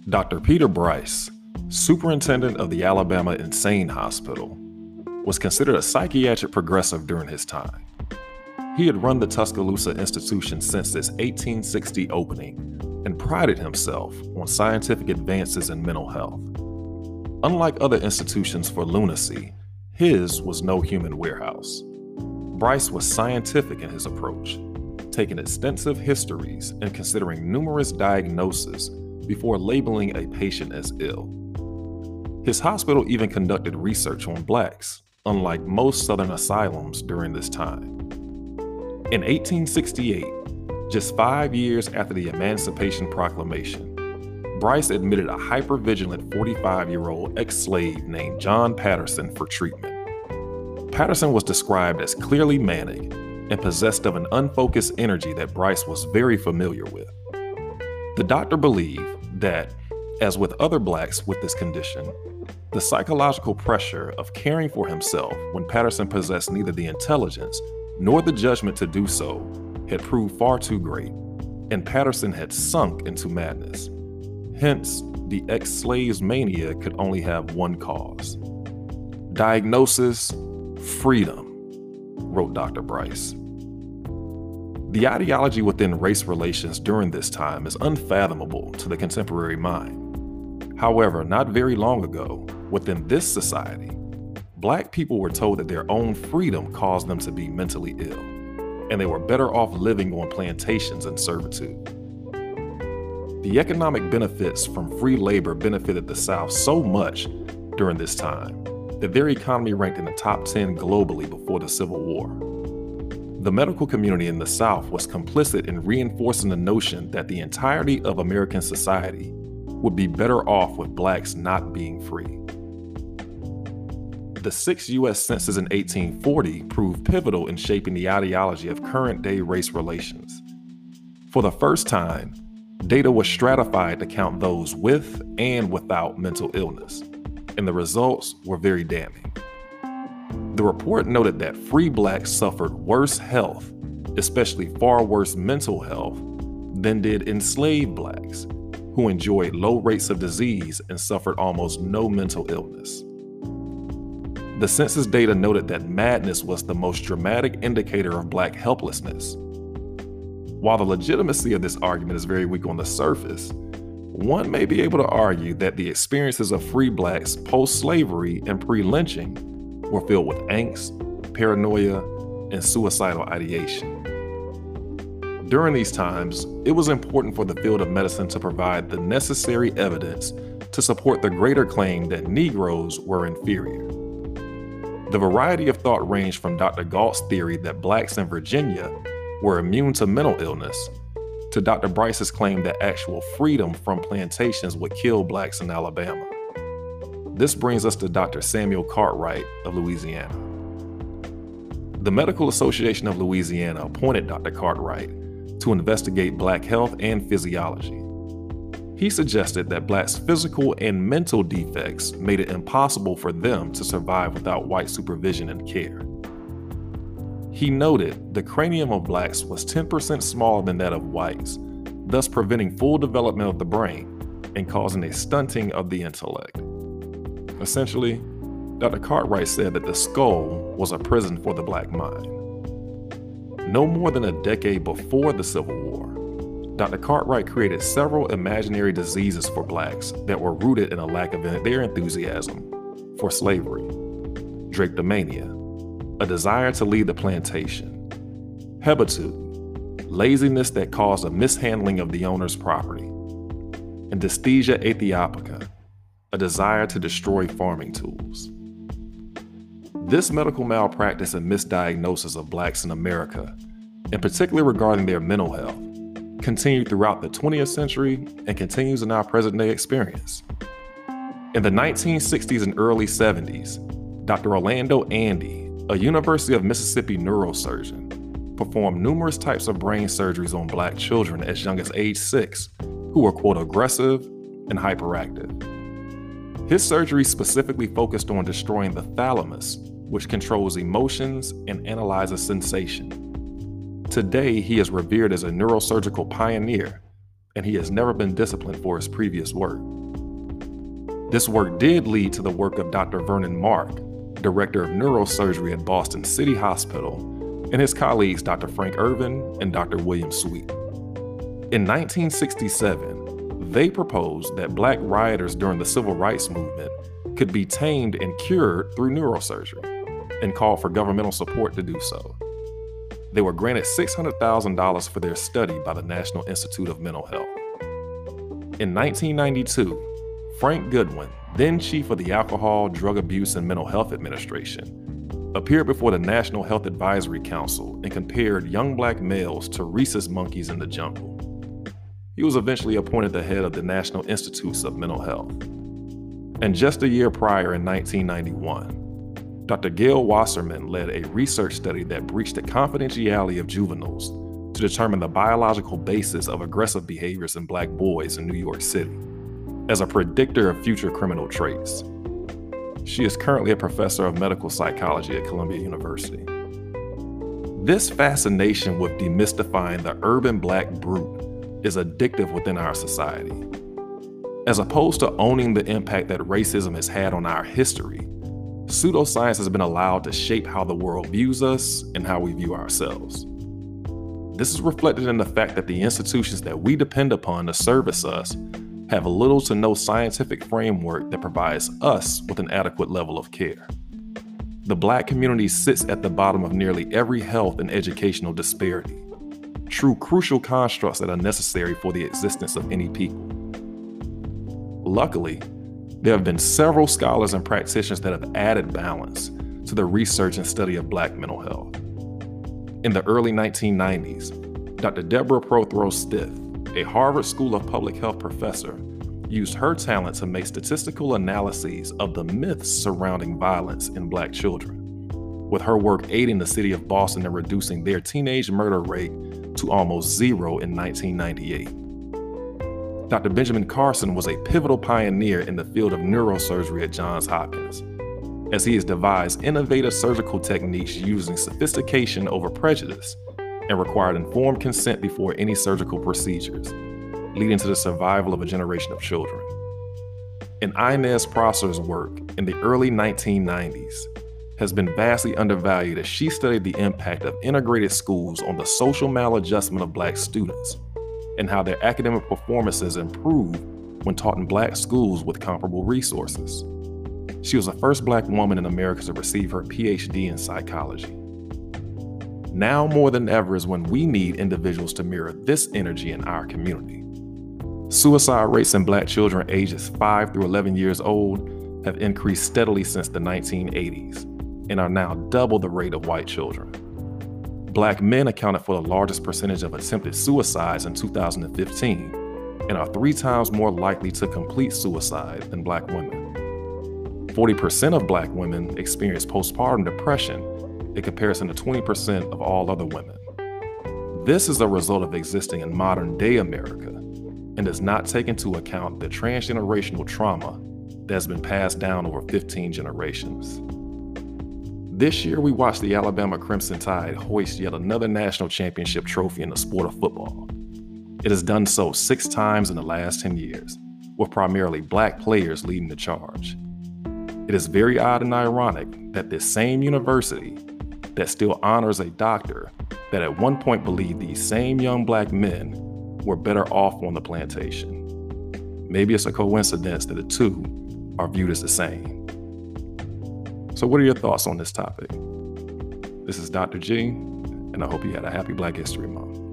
Dr. Peter Bryce, superintendent of the Alabama Insane Hospital, was considered a psychiatric progressive during his time. He had run the Tuscaloosa institution since its 1860 opening and prided himself on scientific advances in mental health. Unlike other institutions for lunacy, his was no human warehouse. Bryce was scientific in his approach, taking extensive histories and considering numerous diagnoses before labeling a patient as ill. His hospital even conducted research on Blacks, unlike most Southern asylums during this time. In 1868, just 5 years after the Emancipation Proclamation, Bryce admitted a hypervigilant 45-year-old ex-slave named John Patterson for treatment. Patterson was described as clearly manic and possessed of an unfocused energy that Bryce was very familiar with. The doctor believed that, as with other Blacks with this condition, the psychological pressure of caring for himself when Patterson possessed neither the intelligence nor the judgment to do so had proved far too great, and Patterson had sunk into madness. Hence, the ex-slave's mania could only have one cause. Diagnosis: freedom, wrote Dr. Bryce. The ideology within race relations during this time is unfathomable to the contemporary mind. However, not very long ago, within this society, Black people were told that their own freedom caused them to be mentally ill, and they were better off living on plantations in servitude. The economic benefits from free labor benefited the South so much during this time that their economy ranked in the top 10 globally before the Civil War. The medical community in the South was complicit in reinforcing the notion that the entirety of American society would be better off with Blacks not being free. The 6th U.S. Census in 1840 proved pivotal in shaping the ideology of current-day race relations. For the first time, data was stratified to count those with and without mental illness, and the results were very damning. The report noted that free Blacks suffered worse health, especially far worse mental health, than did enslaved Blacks, who enjoyed low rates of disease and suffered almost no mental illness. The census data noted that madness was the most dramatic indicator of Black helplessness. While the legitimacy of this argument is very weak on the surface, one may be able to argue that the experiences of free Blacks post-slavery and pre-lynching were filled with angst, paranoia, and suicidal ideation. During these times, it was important for the field of medicine to provide the necessary evidence to support the greater claim that Negroes were inferior. The variety of thought ranged from Dr. Galt's theory that Blacks in Virginia were immune to mental illness to Dr. Bryce's claim that actual freedom from plantations would kill Blacks in Alabama. This brings us to Dr. Samuel Cartwright of Louisiana. The Medical Association of Louisiana appointed Dr. Cartwright to investigate Black health and physiology. He suggested that Blacks' physical and mental defects made it impossible for them to survive without white supervision and care. He noted the cranium of Blacks was 10% smaller than that of whites, thus preventing full development of the brain and causing a stunting of the intellect. Essentially, Dr. Cartwright said that the skull was a prison for the Black mind. No more than a decade before the Civil War, Dr. Cartwright created several imaginary diseases for Blacks that were rooted in a lack of their enthusiasm for slavery. Drapetomania, a desire to leave the plantation. Hebetude, laziness that caused a mishandling of the owner's property. And dysthesia aethiopica, a desire to destroy farming tools. This medical malpractice and misdiagnosis of Blacks in America, and particularly regarding their mental health, continued throughout the 20th century and continues in our present-day experience. In the 1960s and early 70s, Dr. Orlando Andy, a University of Mississippi neurosurgeon, performed numerous types of brain surgeries on Black children as young as age 6 who were, quote, aggressive and hyperactive. His surgery specifically focused on destroying the thalamus, which controls emotions and analyzes sensation. Today, he is revered as a neurosurgical pioneer and he has never been disciplined for his previous work. This work did lead to the work of Dr. Vernon Mark, director of neurosurgery at Boston City Hospital, and his colleagues Dr. Frank Irvin and Dr. William Sweet. In 1967, they proposed that Black rioters during the Civil Rights Movement could be tamed and cured through neurosurgery, and called for governmental support to do so. They were granted $600,000 for their study by the National Institute of Mental Health. In 1992, Frank Goodwin, then chief of the Alcohol, Drug Abuse, and Mental Health Administration, appeared before the National Health Advisory Council and compared young Black males to rhesus monkeys in the jungle. He was eventually appointed the head of the National Institutes of Mental Health. And just a year prior, in 1991, Dr. Gail Wasserman led a research study that breached the confidentiality of juveniles to determine the biological basis of aggressive behaviors in Black boys in New York City as a predictor of future criminal traits. She is currently a professor of medical psychology at Columbia University. This fascination with demystifying the urban Black brute is addictive within our society. As opposed to owning the impact that racism has had on our history, pseudoscience has been allowed to shape how the world views us and how we view ourselves. This is reflected in the fact that the institutions that we depend upon to service us have little to no scientific framework that provides us with an adequate level of care. The Black community sits at the bottom of nearly every health and educational disparity, true crucial constructs that are necessary for the existence of any people. Luckily, there have been several scholars and practitioners that have added balance to the research and study of Black mental health. In the early 1990s, Dr. Deborah Prothero Stith, a Harvard School of Public Health professor, used her talent to make statistical analyses of the myths surrounding violence in Black children, with her work aiding the city of Boston in reducing their teenage murder rate to almost zero in 1998. Dr. Benjamin Carson was a pivotal pioneer in the field of neurosurgery at Johns Hopkins, as he has devised innovative surgical techniques using sophistication over prejudice and required informed consent before any surgical procedures, leading to the survival of a generation of children. And Inez Prosser's work in the early 1990s has been vastly undervalued as she studied the impact of integrated schools on the social maladjustment of Black students and how their academic performances improve when taught in Black schools with comparable resources. She was the first Black woman in America to receive her PhD in psychology. Now more than ever is when we need individuals to mirror this energy in our community. Suicide rates in Black children ages 5 through 11 years old have increased steadily since the 1980s and are now double the rate of white children. Black men accounted for the largest percentage of attempted suicides in 2015 and are 3 times more likely to complete suicide than Black women. 40% of Black women experience postpartum depression in comparison to 20% of all other women. This is a result of existing in modern-day America and does not take into account the transgenerational trauma that has been passed down over 15 generations. This year, we watched the Alabama Crimson Tide hoist yet another national championship trophy in the sport of football. It has done so 6 times in the last 10 years, with primarily Black players leading the charge. It is very odd and ironic that this same university that still honors a doctor that at one point believed these same young Black men were better off on the plantation. Maybe it's a coincidence that the two are viewed as the same. So what are your thoughts on this topic? This is Dr. G, and I hope you had a happy Black History Month.